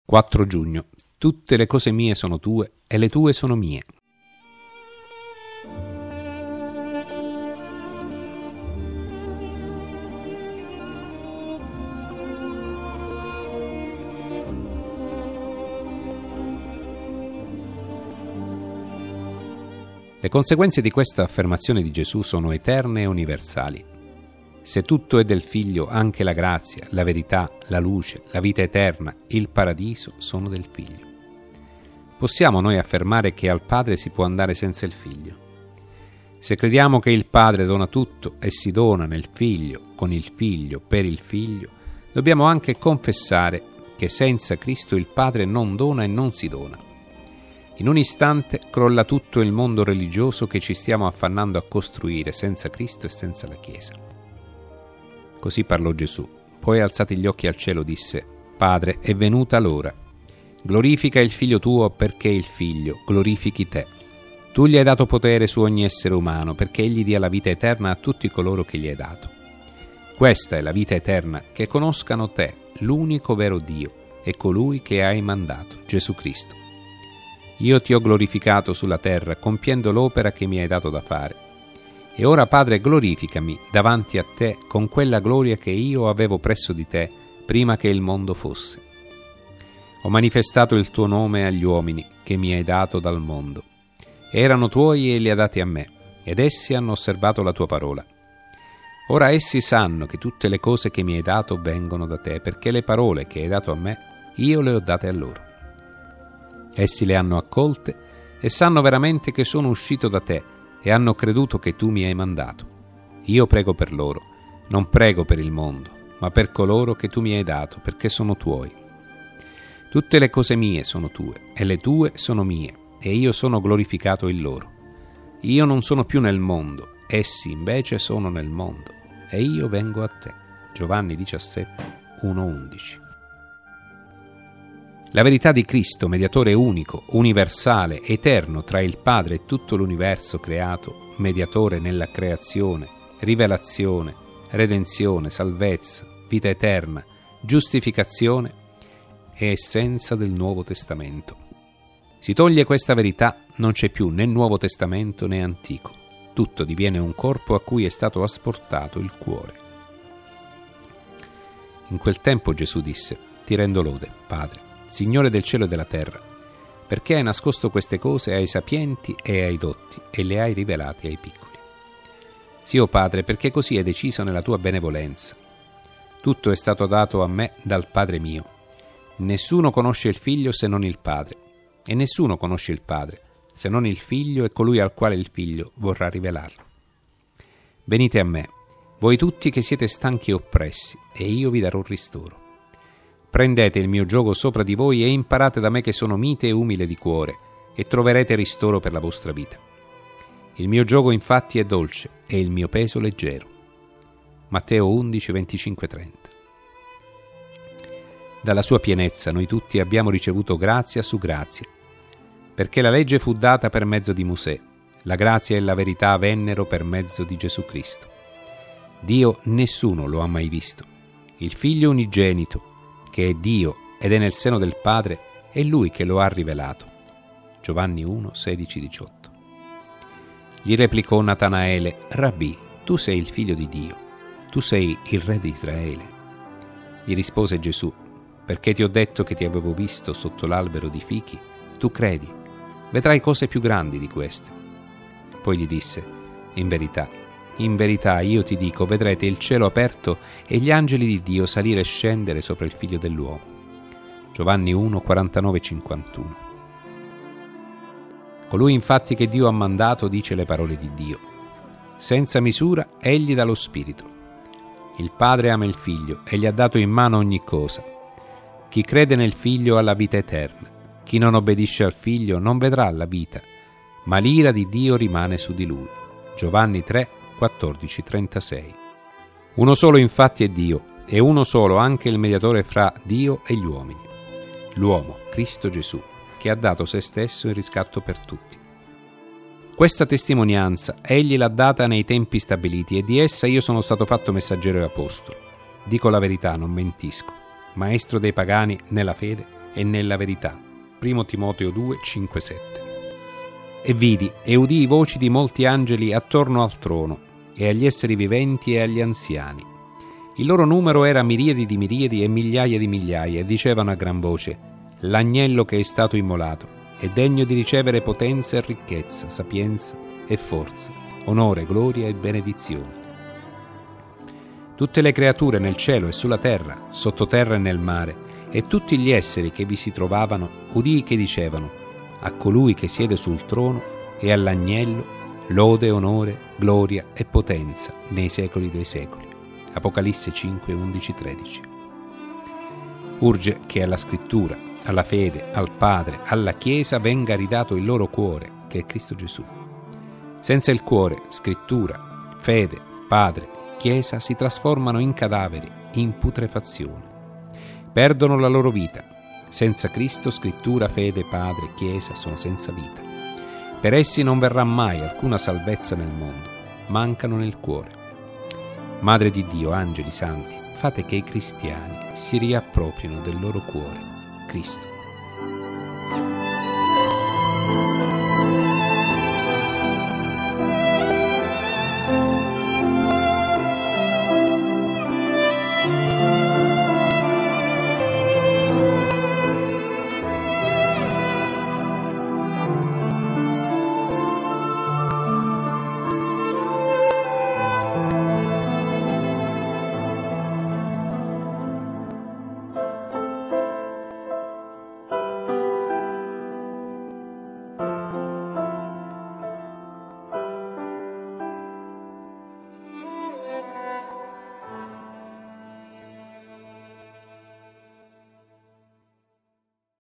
4 giugno. Tutte le cose mie sono tue e le tue sono mie. Le conseguenze di questa affermazione di Gesù sono eterne e universali. Se tutto è del Figlio, anche la grazia, la verità, la luce, la vita eterna, il paradiso sono del Figlio. Possiamo noi affermare che al Padre si può andare senza il Figlio? Se crediamo che il Padre dona tutto e si dona nel Figlio, con il Figlio, per il Figlio, dobbiamo anche confessare che senza Cristo il Padre non dona e non si dona. In un istante crolla tutto il mondo religioso che ci stiamo affannando a costruire senza Cristo e senza la Chiesa. Così parlò Gesù. Poi, alzati gli occhi al cielo, disse: Padre, è venuta l'ora. Glorifica il Figlio tuo perché il Figlio glorifichi te. Tu gli hai dato potere su ogni essere umano perché egli dia la vita eterna a tutti coloro che gli hai dato. Questa è la vita eterna, che conoscano te, l'unico vero Dio, e colui che hai mandato, Gesù Cristo. Io ti ho glorificato sulla terra, compiendo l'opera che mi hai dato da fare. E ora, Padre, glorificami davanti a te con quella gloria che io avevo presso di te prima che il mondo fosse. Ho manifestato il tuo nome agli uomini che mi hai dato dal mondo. Erano tuoi e li hai dati a me, ed essi hanno osservato la tua parola. Ora essi sanno che tutte le cose che mi hai dato vengono da te, perché le parole che hai dato a me, io le ho date a loro. Essi le hanno accolte e sanno veramente che sono uscito da te, e hanno creduto che tu mi hai mandato. Io prego per loro, non prego per il mondo, ma per coloro che tu mi hai dato, perché sono tuoi. Tutte le cose mie sono tue, e le tue sono mie, e io sono glorificato in loro. Io non sono più nel mondo, essi invece sono nel mondo, e io vengo a te. Giovanni 17, 1-11. La verità di Cristo, mediatore unico, universale, eterno tra il Padre e tutto l'universo creato, mediatore nella creazione, rivelazione, redenzione, salvezza, vita eterna, giustificazione, è essenza del Nuovo Testamento. Si toglie questa verità, non c'è più né Nuovo Testamento né Antico. Tutto diviene un corpo a cui è stato asportato il cuore. In quel tempo Gesù disse: Ti rendo lode, Padre, Signore del cielo e della terra, perché hai nascosto queste cose ai sapienti e ai dotti e le hai rivelate ai piccoli. Sì, o Padre, perché così hai deciso nella tua benevolenza. Tutto è stato dato a me dal Padre mio. Nessuno conosce il Figlio se non il Padre, e nessuno conosce il Padre se non il Figlio e colui al quale il Figlio vorrà rivelarlo. Venite a me, voi tutti che siete stanchi e oppressi, e io vi darò ristoro. Prendete il mio giogo sopra di voi e imparate da me che sono mite e umile di cuore, e troverete ristoro per la vostra vita. Il mio giogo infatti è dolce e il mio peso leggero. Matteo 11, 25-30. Dalla sua pienezza noi tutti abbiamo ricevuto grazia su grazia, perché la legge fu data per mezzo di Mosè, la grazia e la verità vennero per mezzo di Gesù Cristo. Dio nessuno lo ha mai visto. Il Figlio unigenito, che è Dio ed è nel seno del Padre, è Lui che lo ha rivelato. Giovanni 1, 16-18. Gli replicò Natanaele: Rabbì, tu sei il Figlio di Dio, tu sei il Re di Israele. Gli rispose Gesù: Perché ti ho detto che ti avevo visto sotto l'albero di fichi, tu credi, vedrai cose più grandi di queste. Poi gli disse: In verità io ti dico, vedrete il cielo aperto e gli angeli di Dio salire e scendere sopra il Figlio dell'uomo. Giovanni 1, 49-51. Colui infatti che Dio ha mandato dice le parole di Dio. Senza misura egli dà lo Spirito. Il Padre ama il Figlio e gli ha dato in mano ogni cosa. Chi crede nel Figlio ha la vita eterna. Chi non obbedisce al Figlio non vedrà la vita, ma l'ira di Dio rimane su di lui. Giovanni 3, 14-36. Uno solo infatti è Dio, e uno solo anche il mediatore fra Dio e gli uomini, l'uomo, Cristo Gesù, che ha dato se stesso in riscatto per tutti. Questa testimonianza egli l'ha data nei tempi stabiliti, e di essa io sono stato fatto messaggero e apostolo. Dico la verità, non mentisco, maestro dei pagani nella fede e nella verità. 1 Timoteo 2, 5, 7. E vidi e udii voci di molti angeli attorno al trono, e agli esseri viventi e agli anziani. Il loro numero era miriadi di miriadi e migliaia di migliaia, e dicevano a gran voce: l'agnello che è stato immolato è degno di ricevere potenza e ricchezza, sapienza e forza, onore, gloria e benedizione. Tutte le creature nel cielo e sulla terra, sottoterra e nel mare, e tutti gli esseri che vi si trovavano, udii che dicevano: a colui che siede sul trono e all'agnello lode, onore, gloria e potenza nei secoli dei secoli. Apocalisse 5, 11, 13. Urge che alla scrittura, alla fede, al Padre, alla Chiesa venga ridato il loro cuore, che è Cristo Gesù. Senza il cuore, scrittura, fede, Padre, Chiesa si trasformano in cadaveri, in putrefazione. Perdono la loro vita. Senza Cristo, scrittura, fede, Padre, Chiesa sono senza vita. Per essi non verrà mai alcuna salvezza nel mondo, mancano nel cuore. Madre di Dio, angeli, santi, fate che i cristiani si riapproprino del loro cuore, Cristo.